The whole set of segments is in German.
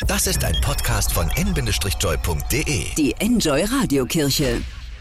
Das ist ein Podcast von n-joy.de. Die Enjoy Radiokirche.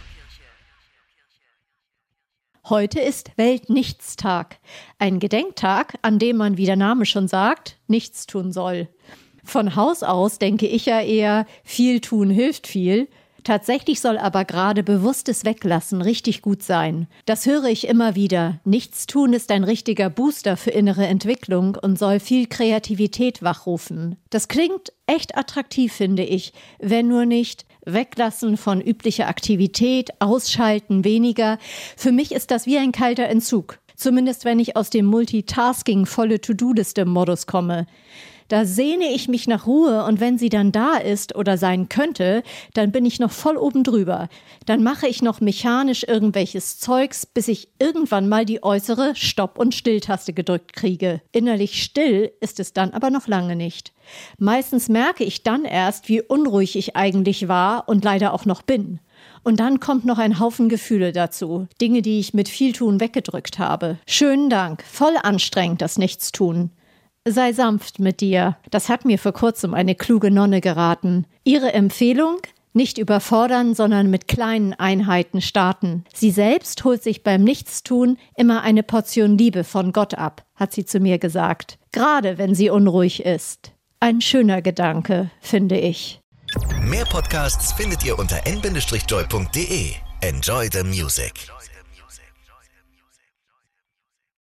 Heute ist Weltnichtstag. Ein Gedenktag, an dem man, wie der Name schon sagt, nichts tun soll. Von Haus aus denke ich ja eher, viel tun hilft viel. Tatsächlich soll aber gerade bewusstes Weglassen richtig gut sein. Das höre ich immer wieder. Nichtstun ist ein richtiger Booster für innere Entwicklung und soll viel Kreativität wachrufen. Das klingt echt attraktiv, finde ich, wenn nur nicht Weglassen von üblicher Aktivität, Ausschalten weniger. Für mich ist das wie ein kalter Entzug. Zumindest wenn ich aus dem Multitasking volle To-Do-Liste-Modus komme. Da sehne ich mich nach Ruhe und wenn sie dann da ist oder sein könnte, dann bin ich noch voll oben drüber. Dann mache ich noch mechanisch irgendwelches Zeugs, bis ich irgendwann mal die äußere Stopp- und Still-Taste gedrückt kriege. Innerlich still ist es dann aber noch lange nicht. Meistens merke ich dann erst, wie unruhig ich eigentlich war und leider auch noch bin. Und dann kommt noch ein Haufen Gefühle dazu. Dinge, die ich mit viel Tun weggedrückt habe. Schönen Dank. Voll anstrengend, das Nichtstun. Sei sanft mit dir. Das hat mir vor kurzem eine kluge Nonne geraten. Ihre Empfehlung? Nicht überfordern, sondern mit kleinen Einheiten starten. Sie selbst holt sich beim Nichtstun immer eine Portion Liebe von Gott ab, hat sie zu mir gesagt. Gerade wenn sie unruhig ist. Ein schöner Gedanke, finde ich. Mehr Podcasts findet ihr unter n-joy.de. Enjoy the music.